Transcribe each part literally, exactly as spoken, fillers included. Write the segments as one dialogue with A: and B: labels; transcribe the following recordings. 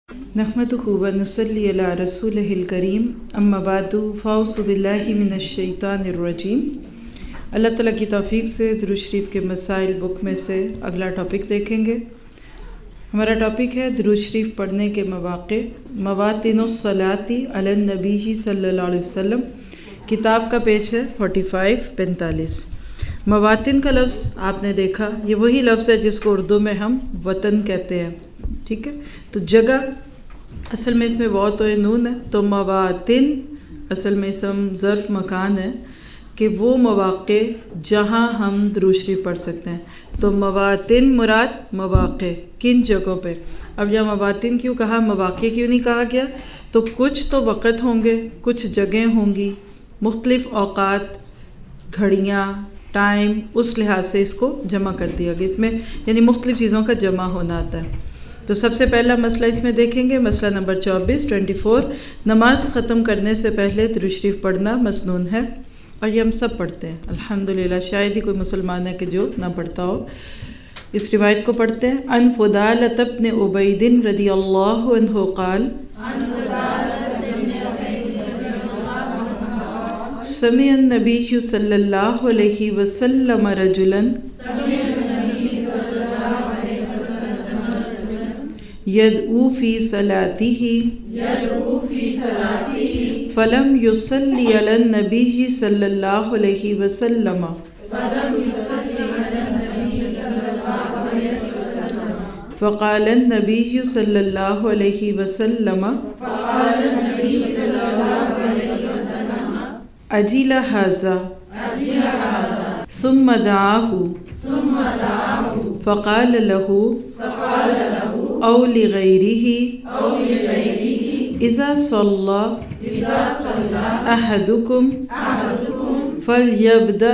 A: نحمدہ و نصلی علی رسولہ الکریم اما بعد فاعوذ باللہ من الشیطان الرجیم۔ اللہ تعالیٰ کی توفیق سے درود شریف کے مسائل بک میں سے اگلا ٹاپک دیکھیں گے۔ ہمارا ٹاپک ہے درود شریف پڑھنے کے مواقع، مواطن الصلاۃ علی النبی صلی اللہ علیہ وسلم۔ کتاب کا پیج ہے پینتالیس پینتالیس۔ مواطن کا لفظ آپ نے دیکھا، یہ وہی لفظ ہے جس کو اردو میں ہم وطن کہتے ہیں، ٹھیک ہے۔ تو جگہ اصل میں اس میں واو تو نون ہے، تو مواطن اصل میں اسم ظرف مکان ہے کہ وہ مواقع جہاں ہم درود شریف پڑھ سکتے ہیں۔ تو مواطن مراد مواقع، کن جگہوں پہ۔ اب یہاں مواطن کیوں کہا، مواقع کیوں نہیں کہا گیا؟ تو کچھ تو وقت ہوں گے، کچھ جگہیں ہوں گی، مختلف اوقات، گھڑیاں، ٹائم، اس لحاظ سے اس کو جمع کر دیا گیا۔ اس میں یعنی مختلف چیزوں کا جمع ہونا آتا ہے۔ تو سب سے پہلا مسئلہ اس میں دیکھیں گے، مسئلہ نمبر چوبیس چوبیس نماز ختم کرنے سے پہلے درود شریف پڑھنا مسنون ہے، اور یہ ہم سب پڑھتے ہیں الحمدللہ، شاید ہی کوئی مسلمان ہے کہ جو نہ پڑھتا ہو۔ اس روایت کو پڑھتے ہیں۔ ان فضالۃ بن عبید رضی اللہ عنہ قال سمع النبی صلی اللہ علیہ وسلم رجلا يدعو في صلاته فلم يصلي على النبي صلى الله عليه وسلم فقال النبي صلى الله عليه وسلم أجل هذا ثم دعاه فقال له أو لغيره إذا صلى أحدكم فليبدأ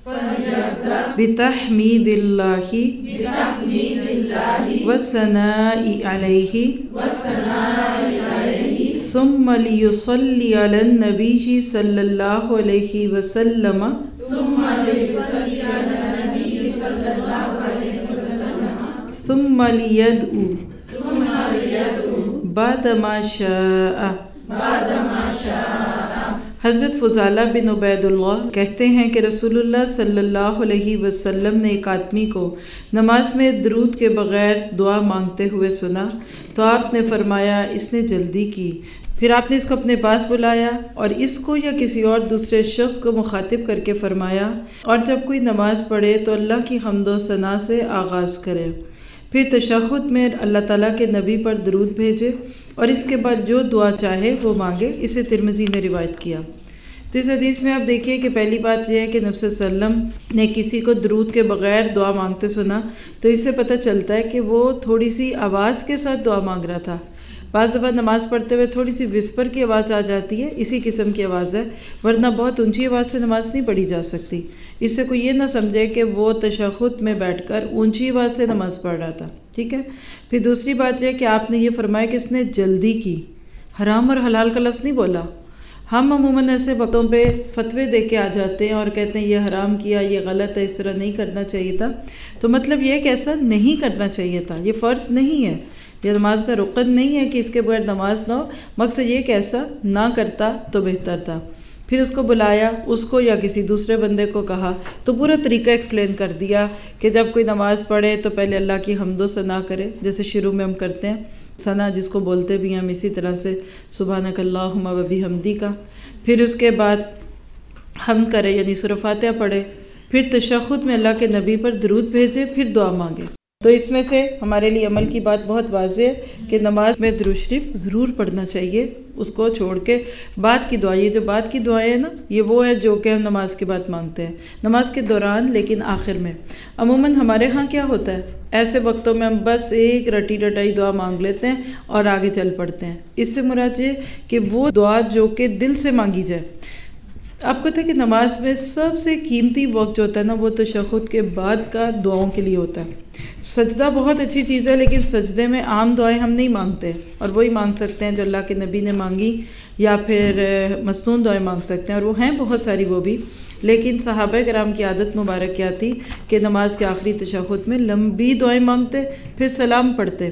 A: بتحميد الله والثناء عليه ثم ليصلي على النبي صلى الله عليه وسلم ثم ليدعو بعد ما شاء۔ حضرت فضالہ بن عبید اللہ کہتے ہیں کہ رسول اللہ صلی اللہ علیہ وسلم نے ایک آدمی کو نماز میں درود کے بغیر دعا مانگتے ہوئے سنا، تو آپ نے فرمایا اس نے جلدی کی۔ پھر آپ نے اس کو اپنے پاس بلایا اور اس کو یا کسی اور دوسرے شخص کو مخاطب کر کے فرمایا، اور جب کوئی نماز پڑھے تو اللہ کی حمد و ثنا سے آغاز کرے، پھر تشہد میں اللہ تعالیٰ کے نبی پر درود بھیجے، اور اس کے بعد جو دعا چاہے وہ مانگے۔ اسے ترمذی نے روایت کیا۔ تو اس حدیث میں آپ دیکھیے کہ پہلی بات یہ ہے کہ نبی صلی اللہ علیہ وسلم نے کسی کو درود کے بغیر دعا مانگتے سنا، تو اس سے پتہ چلتا ہے کہ وہ تھوڑی سی آواز کے ساتھ دعا مانگ رہا تھا۔ بعض دفعہ نماز پڑھتے ہوئے تھوڑی سی وسپر کی آواز آ جاتی ہے، اسی قسم کی آواز ہے، ورنہ بہت اونچی آواز سے نماز نہیں پڑھی جا سکتی۔ اس سے کوئی یہ نہ سمجھے کہ وہ تشہد میں بیٹھ کر اونچی آواز سے نماز پڑھ رہا تھا، ٹھیک ہے۔ پھر دوسری بات یہ کہ آپ نے یہ فرمایا کہ اس نے جلدی کی، حرام اور حلال کا لفظ نہیں بولا۔ ہم عموماً ایسے وقتوں پہ فتوے دے کے آ جاتے ہیں اور کہتے ہیں یہ حرام کیا، یہ غلط ہے، اس طرح نہیں کرنا چاہیے تھا۔ تو مطلب یہ کہ ایسا نہیں کرنا چاہیے تھا، یہ فرض نہیں ہے، یہ نماز کا رکن نہیں ہے کہ اس کے بغیر نماز نہ ہو، مقصد یہ کہ ایسا نہ کرتا تو بہتر تھا۔ پھر اس کو بلایا، اس کو یا کسی دوسرے بندے کو کہا، تو پورا طریقہ ایکسپلین کر دیا کہ جب کوئی نماز پڑھے تو پہلے اللہ کی حمد و ثنا کرے، جیسے شروع میں ہم کرتے ہیں ثنا جس کو بولتے بھی ہیں ہم، اسی طرح سے سبحانک اللہم و بحمدک کا۔ پھر اس کے بعد حمد کرے یعنی سورہ فاتحہ پڑھے، پھر تشہد میں اللہ کے نبی پر درود بھیجے، پھر دعا مانگے۔ تو اس میں سے ہمارے لیے عمل کی بات بہت واضح ہے کہ نماز میں درود شریف ضرور پڑھنا چاہیے، اس کو چھوڑ کے بعد کی دعا، یہ جو بعد کی دعائیں ہیں نا، یہ وہ ہے جو کہ ہم نماز کے بعد مانگتے ہیں، نماز کے دوران لیکن آخر میں۔ عموماً ہمارے ہاں کیا ہوتا ہے، ایسے وقتوں میں ہم بس ایک رٹی رٹائی دعا مانگ لیتے ہیں اور آگے چل پڑتے ہیں۔ اس سے مراد یہ کہ وہ دعا جو کہ دل سے مانگی جائے۔ آپ کو پتہ ہے کہ نماز میں سب سے قیمتی وقت جو ہوتا ہے نا، وہ تشہد کے بعد کا دعاؤں کے لیے ہوتا ہے۔ سجدہ بہت اچھی چیز ہے، لیکن سجدے میں عام دعائیں ہم نہیں مانگتے، اور وہی مانگ سکتے ہیں جو اللہ کے نبی نے مانگی، یا پھر مسنون دعائیں مانگ سکتے ہیں، اور وہ ہیں بہت ساری وہ بھی۔ لیکن صحابہ کرام کی عادت مبارک کیا تھی کہ نماز کے آخری تشہد میں لمبی دعائیں مانگتے، پھر سلام پڑھتے۔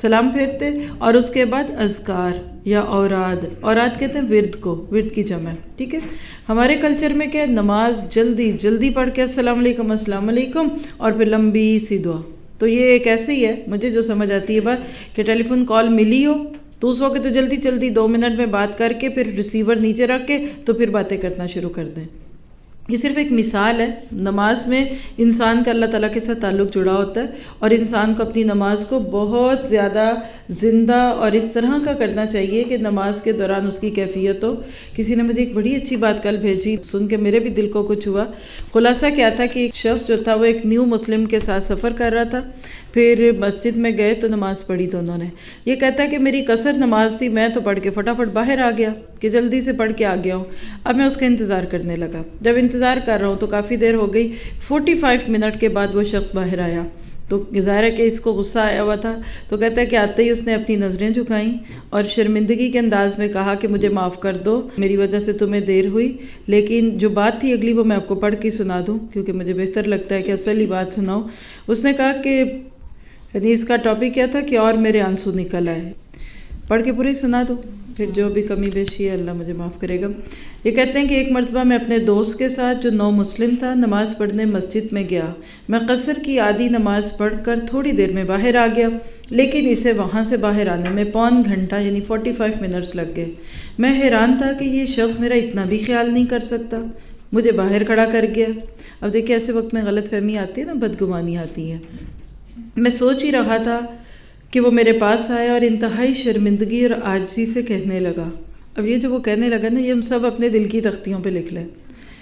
A: سلام پھیرتے اور اس کے بعد اذکار یا اوراد، اوراد کہتے ہیں ورد کو، ورد کی جمع، ٹھیک ہے۔ ہمارے کلچر میں کیا نماز جلدی جلدی پڑھ کے السلام علیکم السلام علیکم اور پھر لمبی سی دعا، تو یہ ایک ایسے ہی ہے، مجھے جو سمجھ آتی ہے بات کہ ٹیلی فون کال ملی ہو تو اس وقت تو جلدی جلدی دو منٹ میں بات کر کے پھر ریسیور نیچے رکھ کے تو پھر باتیں کرنا شروع کر دیں۔ یہ صرف ایک مثال ہے، نماز میں انسان کا اللہ تعالیٰ کے ساتھ تعلق جڑا ہوتا ہے اور انسان کو اپنی نماز کو بہت زیادہ زندہ اور اس طرح کا کرنا چاہیے کہ نماز کے دوران اس کی کیفیت ہو۔ کسی نے مجھے ایک بڑی اچھی بات کل بھیجی، سن کے میرے بھی دل کو کچھ ہوا۔ خلاصہ کیا تھا کہ ایک شخص جو تھا وہ ایک نیو مسلم کے ساتھ سفر کر رہا تھا، پھر مسجد میں گئے تو نماز پڑھی تو انہوں نے یہ کہتا ہے کہ میری قصر نماز تھی، میں تو پڑھ کے فٹافٹ باہر آ گیا کہ جلدی سے پڑھ کے آ گیا ہوں۔ اب میں اس کا انتظار کرنے لگا، جب انتظار کر رہا ہوں تو کافی دیر ہو گئی، فورٹی فائیو منٹ کے بعد وہ شخص باہر آیا تو ظاہر ہے کہ اس کو غصہ آیا ہوا تھا، تو کہتا ہے کہ آتے ہی اس نے اپنی نظریں جھکائیں اور شرمندگی کے انداز میں کہا کہ مجھے معاف کر دو، میری وجہ سے تمہیں دیر ہوئی، لیکن جو بات تھی اگلی وہ میں آپ کو پڑھ کے سنا دوں کیونکہ مجھے بہتر لگتا ہے کہ اصل ہی بات سناؤں۔ اس نے کہا کہ یعنی اس کا ٹاپک کیا تھا کہ اور میرے آنسو نکل آئے، پڑھ کے پوری سنا دو، پھر جو بھی کمی بیشی ہے اللہ مجھے معاف کرے گا۔ یہ کہتے ہیں کہ ایک مرتبہ میں اپنے دوست کے ساتھ جو نو مسلم تھا نماز پڑھنے مسجد میں گیا، میں قصر کی آدھی نماز پڑھ کر تھوڑی دیر میں باہر آ گیا، لیکن اسے وہاں سے باہر آنے میں پون گھنٹہ یعنی فورٹی فائیو منٹس لگ گئے۔ میں حیران تھا کہ یہ شخص میرا اتنا بھی خیال نہیں کر سکتا، مجھے باہر کھڑا کر گیا۔ اب دیکھیں ایسے وقت میں غلط فہمی آتی ہے نا، بدگمانی آتی ہے۔ میں سوچ ہی رہا تھا کہ وہ میرے پاس آیا اور انتہائی شرمندگی اور عاجزی سے کہنے لگا، اب یہ جو وہ کہنے لگا نا یہ ہم سب اپنے دل کی تختیوں پہ لکھ لیں۔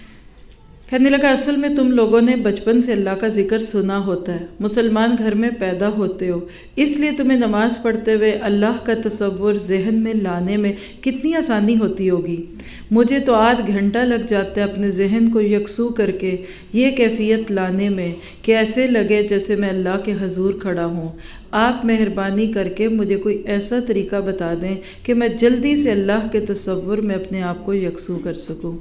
A: کہنے لگا اصل میں تم لوگوں نے بچپن سے اللہ کا ذکر سنا ہوتا ہے، مسلمان گھر میں پیدا ہوتے ہو، اس لیے تمہیں نماز پڑھتے ہوئے اللہ کا تصور ذہن میں لانے میں کتنی آسانی ہوتی ہوگی۔ مجھے تو آدھ گھنٹہ لگ جاتا ہے اپنے ذہن کو یکسو کر کے یہ کیفیت لانے میں کہ ایسے لگے جیسے میں اللہ کے حضور کھڑا ہوں۔ آپ مہربانی کر کے مجھے کوئی ایسا طریقہ بتا دیں کہ میں جلدی سے اللہ کے تصور میں اپنے آپ کو یکسو کر سکوں۔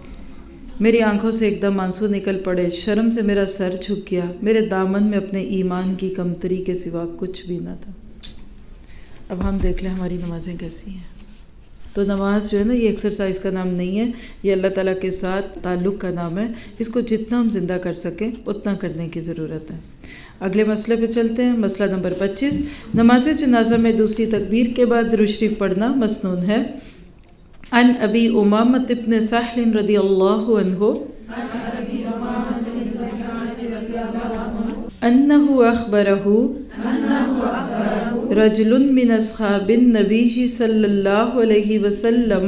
A: میری آنکھوں سے ایک دم آنسو نکل پڑے، شرم سے میرا سر جھک گیا، میرے دامن میں اپنے ایمان کی کمتری کے سوا کچھ بھی نہ تھا۔ اب ہم دیکھ لیں ہماری نمازیں کیسی ہیں۔ تو نماز جو ہے نا یہ ایکسرسائز کا نام نہیں ہے، یہ اللہ تعالیٰ کے ساتھ تعلق کا نام ہے، اس کو جتنا ہم زندہ کر سکیں اتنا کرنے کی ضرورت ہے۔ اگلے مسئلے پہ چلتے ہیں، مسئلہ نمبر پچیس، نماز جنازہ میں دوسری تکبیر کے بعد درود شریف پڑھنا مسنون ہے۔ عن ابی امامۃ بن سہل رضی اللہ عنہ انہ اخبرہ رجل من اصحاب النبی صلی اللہ علیہ وسلم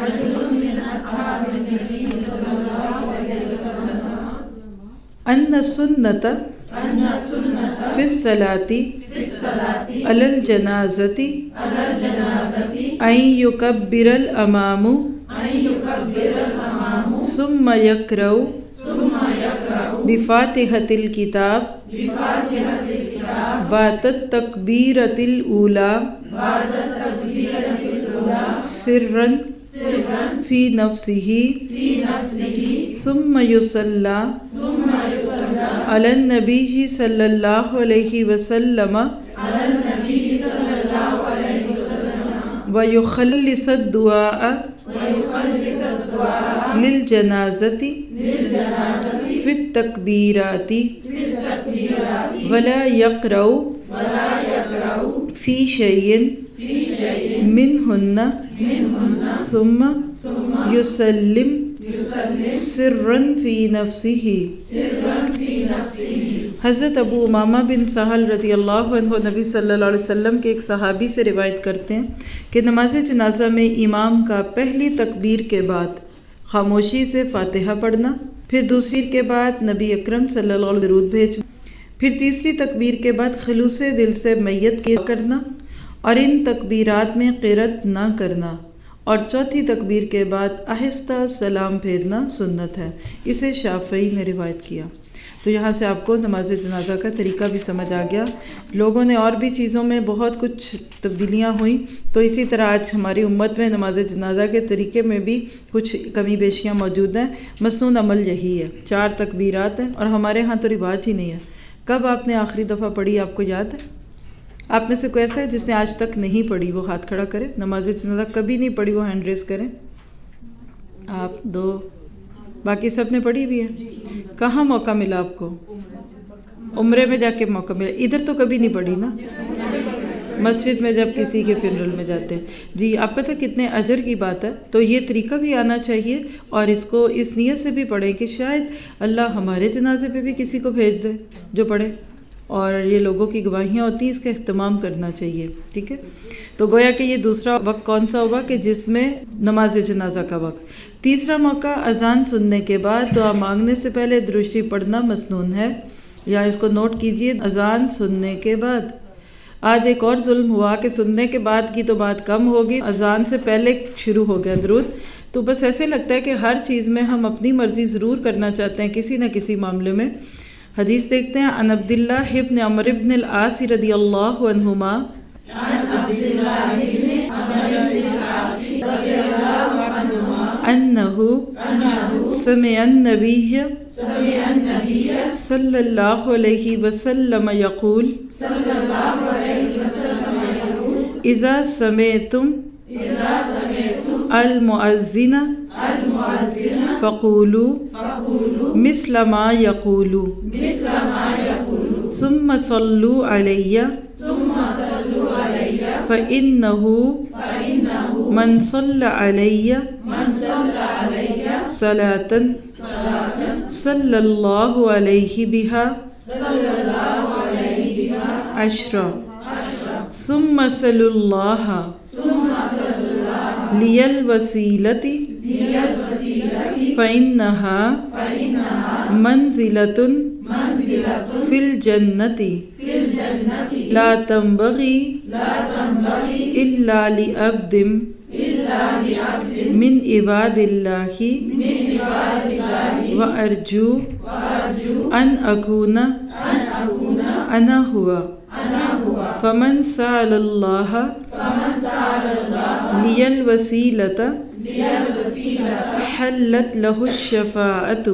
A: ان سنت فی الصلاة علی الجنازۃ ان یکبر الامام ثم یقرأ بفاتحۃ الکتاب بعد التکبیرۃ الاولی سرا فی نفسہ ثم یصلی علی النبی صلی اللہ علیہ وسلم ویخلص الدعاء للجنازۃ فی التکبیرات ولا یقرأ فی شیء منہن ثم یسلم سرا فی نفسہ۔ حضرت ابو امامہ بن سہل رضی اللہ عنہ نبی صلی اللہ علیہ وسلم کے ایک صحابی سے روایت کرتے ہیں کہ نماز جنازہ میں امام کا پہلی تکبیر کے بعد خاموشی سے فاتحہ پڑھنا، پھر دوسری کے بعد نبی اکرم صلی اللہ علیہ وسلم درود بھیجنا، پھر تیسری تکبیر کے بعد خلوص دل سے میت کی کرنا اور ان تکبیرات میں قرأت نہ کرنا، اور چوتھی تکبیر کے بعد آہستہ سلام پھیرنا سنت ہے۔ اسے شافعی نے روایت کیا۔ تو یہاں سے آپ کو نماز جنازہ کا طریقہ بھی سمجھ آ گیا۔ لوگوں نے اور بھی چیزوں میں بہت کچھ تبدیلیاں ہوئیں، تو اسی طرح آج ہماری امت میں نماز جنازہ کے طریقے میں بھی کچھ کمی بیشیاں موجود ہیں۔ مسنون عمل یہی ہے، چار تکبیرات ہیں، اور ہمارے ہاں تو رواج ہی نہیں ہے۔ کب آپ نے آخری دفعہ پڑھی آپ کو یاد ہے؟ آپ میں سے کوئی ایسا ہے جس نے آج تک نہیں پڑھی؟ وہ ہاتھ کھڑا کرے. نماز جنازہ کبھی نہیں پڑھی وہ ہینڈ ریز کریں. آپ دو. باقی سب نے پڑھی بھی ہے. کہاں موقع ملا آپ کو؟ عمرے میں جا کے موقع ملا. ادھر تو کبھی نہیں پڑھی نا؟ مسجد میں جب کسی کے فنرل میں جاتے ہیں. جی آپ کا تھا کتنے اجر کی بات ہے. تو یہ طریقہ بھی آنا چاہیے اور اس کو اس نیت سے بھی پڑھیں کہ شاید اللہ ہمارے جنازے پہ بھی کسی کو بھیج دے جو پڑھے. اور یہ لوگوں کی گواہیاں ہوتی ہیں، اس کا اہتمام کرنا چاہیے. ٹھیک ہے. تو گویا کہ یہ دوسرا وقت کون سا ہوگا کہ جس میں نماز جنازہ کا وقت. تیسرا موقع اذان سننے کے بعد دعا مانگنے سے پہلے درود شریف پڑھنا مسنون ہے. یا اس کو نوٹ کیجئے، اذان سننے کے بعد. آج ایک اور ظلم ہوا کہ سننے کے بعد کی تو بات کم ہوگی، اذان سے پہلے شروع ہو گیا درود. تو بس ایسے لگتا ہے کہ ہر چیز میں ہم اپنی مرضی ضرور کرنا چاہتے ہیں کسی نہ کسی معاملے میں. حدیث دیکھتے ہیں. عن عبداللہ ابن عمرو بن العاص رضی اللہ عنہما انہ سمع النبی صلی اللہ علیہ وسلم یقول اذا سمعتم المؤذن فقولوا مثل ما يقول ثم صلوا علی فإنه من صلى علی صلاة صلی اللہ علیہ بها عشرا ثم صلوا اللہ لی الوسیلۃ فإنها منزلۃ فی الجنۃ لا تنبغی الا لعبد من عباد اللہ وارجو ان اکون انا ہوا فمن سأل اللہ لی الوسیلۃ حلت لہ الشفاعۃ.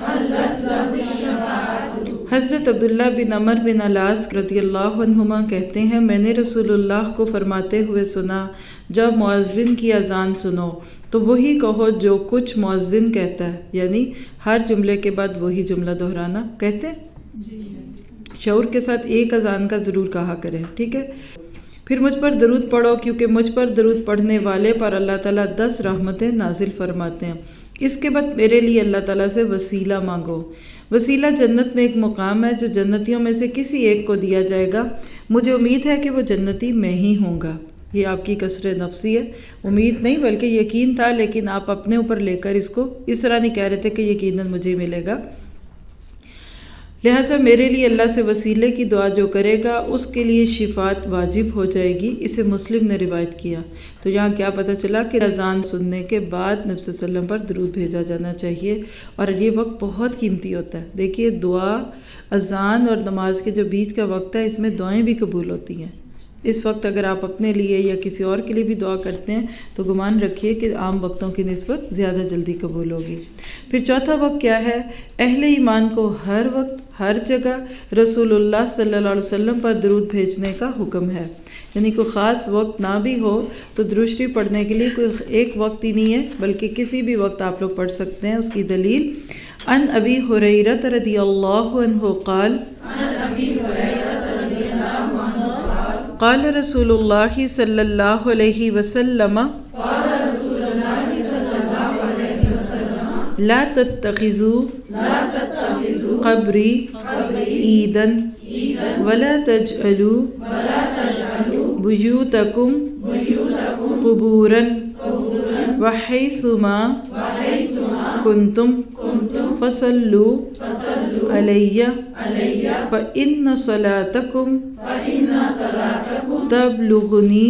A: حضرت عبداللہ بن عمر بن العاص رضی اللہ عنہما کہتے ہیں میں نے رسول اللہ کو فرماتے ہوئے سنا جب مؤذن کی اذان سنو تو وہی کہو جو کچھ مؤذن کہتا ہے، یعنی ہر جملے کے بعد وہی جملہ دہرانا. کہتے شعور کے ساتھ ایک اذان کا ضرور کہا کریں. ٹھیک ہے. پھر مجھ پر درود پڑھو کیونکہ مجھ پر درود پڑھنے والے پر اللہ تعالیٰ دس رحمتیں نازل فرماتے ہیں. اس کے بعد میرے لیے اللہ تعالیٰ سے وسیلہ مانگو. وسیلہ جنت میں ایک مقام ہے جو جنتیوں میں سے کسی ایک کو دیا جائے گا. مجھے امید ہے کہ وہ جنتی میں ہی ہوں گا. یہ آپ کی کثر نفسی ہے، امید نہیں بلکہ یقین تھا، لیکن آپ اپنے اوپر لے کر اس کو اس طرح نہیں کہہ رہے تھے کہ یقیناً مجھے ملے گا. لہٰذا میرے لیے اللہ سے وسیلے کی دعا جو کرے گا اس کے لیے شفاعت واجب ہو جائے گی. اسے مسلم نے روایت کیا. تو یہاں کیا پتہ چلا کہ اذان سننے کے بعد نبی صلی اللہ علیہ وسلم پر درود بھیجا جانا چاہیے اور یہ وقت بہت قیمتی ہوتا ہے. دیکھیے دعا اذان اور نماز کے جو بیچ کا وقت ہے اس میں دعائیں بھی قبول ہوتی ہیں. اس وقت اگر آپ اپنے لیے یا کسی اور کے لیے بھی دعا کرتے ہیں تو گمان رکھیے کہ عام وقتوں کی نسبت زیادہ جلدی قبول ہوگی. پھر چوتھا وقت کیا ہے؟ اہل ایمان کو ہر وقت ہر جگہ رسول اللہ صلی اللہ علیہ وسلم پر درود بھیجنے کا حکم ہے. یعنی کوئی خاص وقت نہ بھی ہو تو درود شریف پڑھنے کے لیے کوئی ایک وقت ہی نہیں ہے بلکہ کسی بھی وقت آپ لوگ پڑھ سکتے ہیں. اس کی دلیل ان ابی ہریرہ رضی اللہ عنہ قال قال رسول اللہ صلی اللہ علیہ وسلم لا تتخذوا قبری عیدا ولا تجعلوا بیوتکم قبورا وحیثما کنتم فصلوا علی فإن صلاتکم تبلغنی.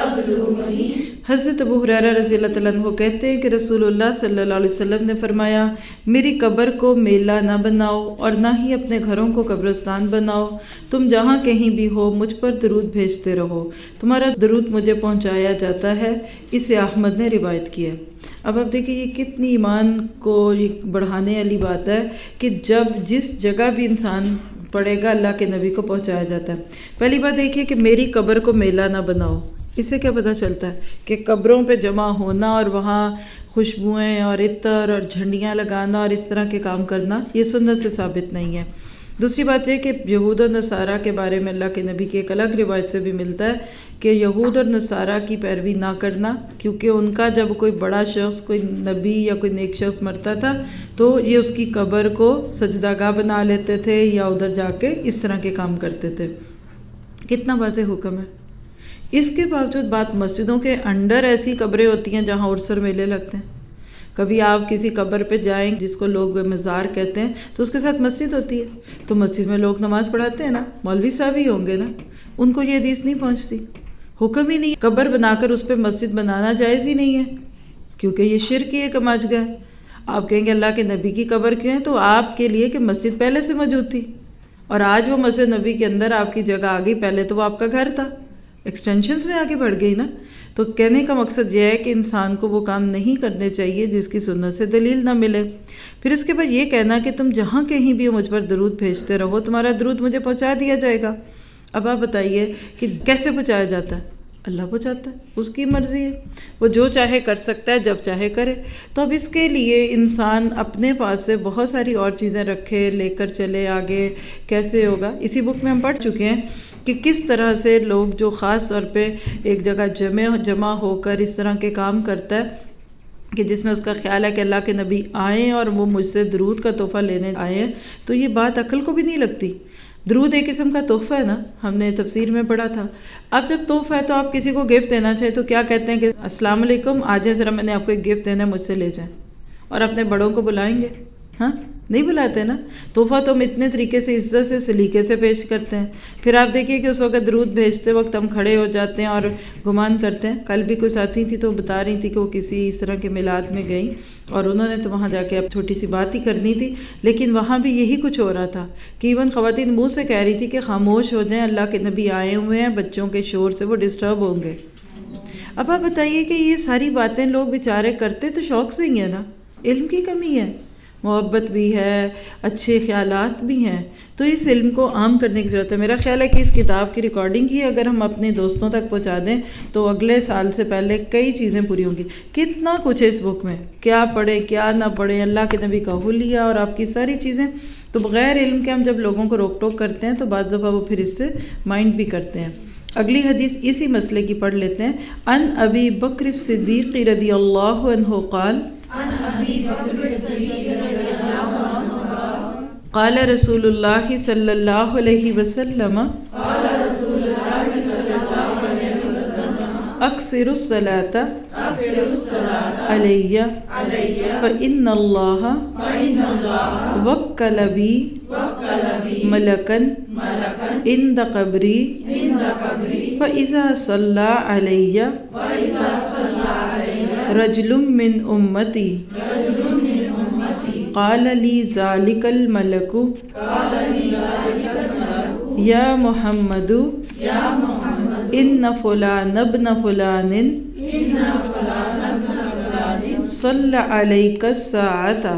A: حضرت ابو ہریرہ رضی اللہ تعالیٰ عنہ کہتے ہیں کہ رسول اللہ صلی اللہ علیہ وسلم نے فرمایا میری قبر کو میلہ نہ بناؤ اور نہ ہی اپنے گھروں کو قبرستان بناؤ. تم جہاں کہیں بھی ہو مجھ پر درود بھیجتے رہو، تمہارا درود مجھے پہنچایا جاتا ہے. اسے احمد نے روایت کیا. اب آپ دیکھیں یہ کتنی ایمان کو بڑھانے والی بات ہے کہ جب جس جگہ بھی انسان پڑے گا اللہ کے نبی کو پہنچایا جاتا ہے۔ پہلی بات دیکھیے کہ میری قبر کو میلہ نہ بناؤ، اس سے کیا پتہ چلتا ہے کہ قبروں پہ جمع ہونا اور وہاں خوشبوئیں اور عطر اور جھنڈیاں لگانا اور اس طرح کے کام کرنا یہ سنت سے ثابت نہیں ہے۔ دوسری بات یہ کہ یہود اور نصارہ کے بارے میں اللہ کے نبی کی ایک الگ روایت سے بھی ملتا ہے کہ یہود اور نصارہ کی پیروی نہ کرنا، کیونکہ ان کا جب کوئی بڑا شخص، کوئی نبی یا کوئی نیک شخص مرتا تھا تو یہ اس کی قبر کو سجدہ گاہ بنا لیتے تھے یا ادھر جا کے اس طرح کے کام کرتے تھے۔ کتنا واضح حکم ہے۔ اس کے باوجود بات مسجدوں کے انڈر ایسی قبریں ہوتی ہیں جہاں عرس اور میلے لگتے ہیں۔ کبھی آپ کسی قبر پہ جائیں جس کو لوگ مزار کہتے ہیں تو اس کے ساتھ مسجد ہوتی ہے، تو مسجد میں لوگ نماز پڑھاتے ہیں نا، مولوی صاحب ہی ہوں گے نا، ان کو یہ حدیث نہیں پہنچتی، حکم ہی نہیں، قبر بنا کر اس پہ مسجد بنانا جائز ہی نہیں ہے، کیونکہ یہ شرک ہی ایک ماجگا ہے۔ آپ کہیں گے اللہ کے نبی کی قبر کیوں ہے؟ تو آپ کے لیے کہ مسجد پہلے سے موجود تھی اور آج وہ مسجد نبی کے اندر آپ کی جگہ آ گئی، پہلے تو وہ آپ کا گھر تھا، ایکسٹینشنز میں آگے بڑھ گئی نا۔ تو کہنے کا مقصد یہ ہے کہ انسان کو وہ کام نہیں کرنے چاہیے جس کی سنت سے دلیل نہ ملے۔ پھر اس کے بعد یہ کہنا کہ تم جہاں کہیں بھی مجھ پر درود بھیجتے رہو، تمہارا درود مجھے پہنچا دیا جائے گا۔ اب آپ بتائیے کہ کیسے پہنچایا جاتا ہے؟ اللہ پہنچاتا ہے، اس کی مرضی ہے، وہ جو چاہے کر سکتا ہے، جب چاہے کرے۔ تو اب اس کے لیے انسان اپنے پاس سے بہت ساری اور چیزیں رکھے، لے کر چلے آگے، کیسے ہوگا؟ اسی بک میں ہم پڑھ چکے ہیں کہ کس طرح سے لوگ جو خاص طور پہ ایک جگہ جمع جمع ہو کر اس طرح کے کام کرتا ہے کہ جس میں اس کا خیال ہے کہ اللہ کے نبی آئیں اور وہ مجھ سے درود کا تحفہ لینے آئے ہیں، تو یہ بات عقل کو بھی نہیں لگتی۔ درود ایک قسم کا تحفہ ہے نا، ہم نے تفسیر میں پڑھا تھا۔ اب جب تحفہ ہے تو آپ کسی کو گفٹ دینا چاہے تو کیا کہتے ہیں کہ السلام علیکم، آ جائیں ذرا، میں نے آپ کو ایک گفٹ دینا ہے، مجھ سے لے جائیں، اور اپنے بڑوں کو بلائیں گے؟ ہاں نہیں بلاتے نا۔ تحفہ تو ہم اتنے طریقے سے عزت سے سلیقے سے پیش کرتے ہیں۔ پھر آپ دیکھیے کہ اس وقت درود بھیجتے وقت ہم کھڑے ہو جاتے ہیں اور گمان کرتے ہیں۔ کل بھی کوئی ساتھی تھی تو بتا رہی تھی کہ وہ کسی اس طرح کے میلاد میں گئی اور انہوں نے تو وہاں جا کے اب چھوٹی سی بات ہی کرنی تھی، لیکن وہاں بھی یہی کچھ ہو رہا تھا کہ ایون خواتین منہ سے کہہ رہی تھی کہ خاموش ہو جائیں، اللہ کے نبی آئے ہوئے ہیں، بچوں کے شور سے وہ ڈسٹرب ہوں گے۔ اب آپ بتائیے کہ یہ ساری باتیں لوگ بیچارے کرتے تو شوق سے ہی ہیں نا، علم کی کمی ہے، محبت بھی ہے، اچھے خیالات بھی ہیں، تو اس علم کو عام کرنے کی ضرورت ہے۔ میرا خیال ہے کہ اس کتاب کی ریکارڈنگ ہی اگر ہم اپنے دوستوں تک پہنچا دیں تو اگلے سال سے پہلے کئی چیزیں پوری ہوں گی۔ کتنا کچھ ہے اس بک میں، کیا پڑھیں کیا نہ پڑھیں، اللہ کے نبی کا حلیہ اور آپ کی ساری چیزیں۔ تو بغیر علم کے ہم جب لوگوں کو روک ٹوک کرتے ہیں تو بعض دفعہ وہ پھر اس سے مائنڈ بھی کرتے ہیں۔ اگلی حدیث اسی مسئلے کی پڑھ لیتے ہیں۔ ان ابی بکر الصدیق رضی اللہ عنہ قال قال رسول اللہ صلی اللہ علیہ وسلم اکثر الصلاۃ علی فإن اللہ وکل بی ملکا عند قبری فإذا صلی علی رجل من امتی قال لی ذلک الملک یا محمد ان فلان ابن فلان صلی علیک الساعۃ۔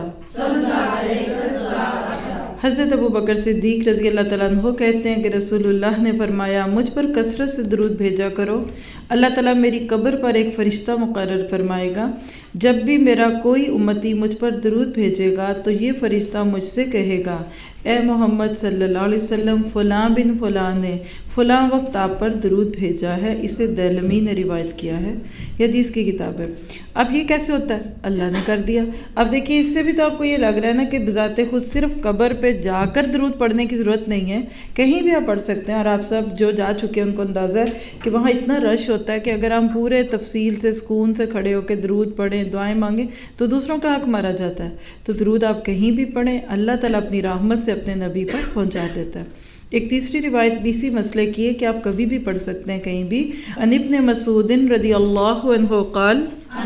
A: حضرت ابو بکر صدیق رضی اللہ تعالیٰ عنہ کہتے ہیں کہ رسول اللہ نے فرمایا، مجھ پر کثرت سے درود بھیجا کرو، اللہ تعالیٰ میری قبر پر ایک فرشتہ مقرر فرمائے گا، جب بھی میرا کوئی امتی مجھ پر درود بھیجے گا تو یہ فرشتہ مجھ سے کہے گا، اے محمد صلی اللہ علیہ وسلم، فلاں بن فلاں نے فلاں وقت آپ پر درود بھیجا ہے۔ اسے دیلمی نے روایت کیا ہے، یہ حدیث کی کتاب ہے۔ اب یہ کیسے ہوتا ہے؟ اللہ نے کر دیا۔ اب دیکھیے اس سے بھی تو آپ کو یہ لگ رہا ہے نا کہ بذات خود صرف قبر پہ جا کر درود پڑھنے کی ضرورت نہیں ہے، کہیں بھی آپ پڑھ سکتے ہیں، اور آپ سب جو جا چکے ہیں ان کو اندازہ ہے کہ وہاں اتنا رش ہوتا ہے کہ اگر ہم پورے تفصیل سے سکون سے کھڑے ہو کے درود پڑھیں، دعائیں مانگیں تو دوسروں کا حق مارا جاتا ہے۔ تو درود آپ کہیں بھی پڑھیں، اللہ تعالیٰ اپنی رحمت سے اپنے نبی پر پہنچا دیتا ہے۔ ایک تیسری روایت بھی اسی مسئلے کی ہے کہ آپ کبھی بھی پڑھ سکتے ہیں کہیں بھی۔ عن ابن مسعود رضی اللہ عنہ قال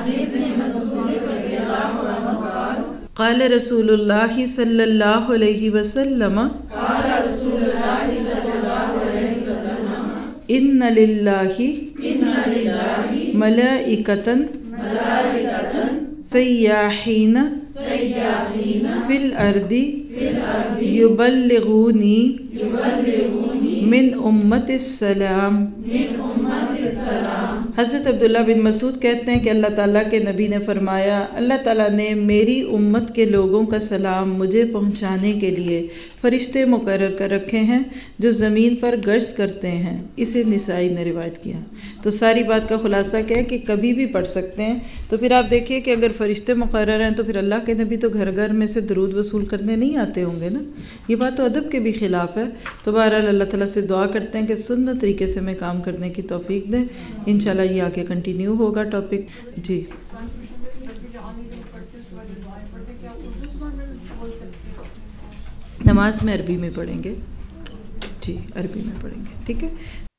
A: قال رسول اللہ صلی اللہ علیہ وسلم ان للہ ملائکۃ سیاحین فی الارض یبلغونی من امت السلام. حضرت عبداللہ بن مسعود کہتے ہیں کہ اللہ تعالیٰ کے نبی نے فرمایا اللہ تعالیٰ نے میری امت کے لوگوں کا سلام مجھے پہنچانے کے لیے فرشتے مقرر کر رکھے ہیں جو زمین پر گشت کرتے ہیں. اسے نسائی نے روایت کیا. تو ساری بات کا خلاصہ کیا ہے کہ کبھی بھی پڑھ سکتے ہیں. تو پھر آپ دیکھیے کہ اگر فرشتے مقرر ہیں تو پھر اللہ کے نبی تو گھر گھر میں سے درود وصول کرنے نہیں آتے ہوں گے نا. یہ بات تو ادب کے بھی خلاف ہے. تو بہرحال اللہ تعالیٰ سے دعا کرتے ہیں کہ سنت طریقے سے میں کام کرنے کی توفیق دیں. انشاءاللہ یہ آگے کنٹینیو ہوگا ٹاپک. جی نماز میں عربی میں پڑھیں گے. جی عربی میں پڑھیں گے. ٹھیک ہے.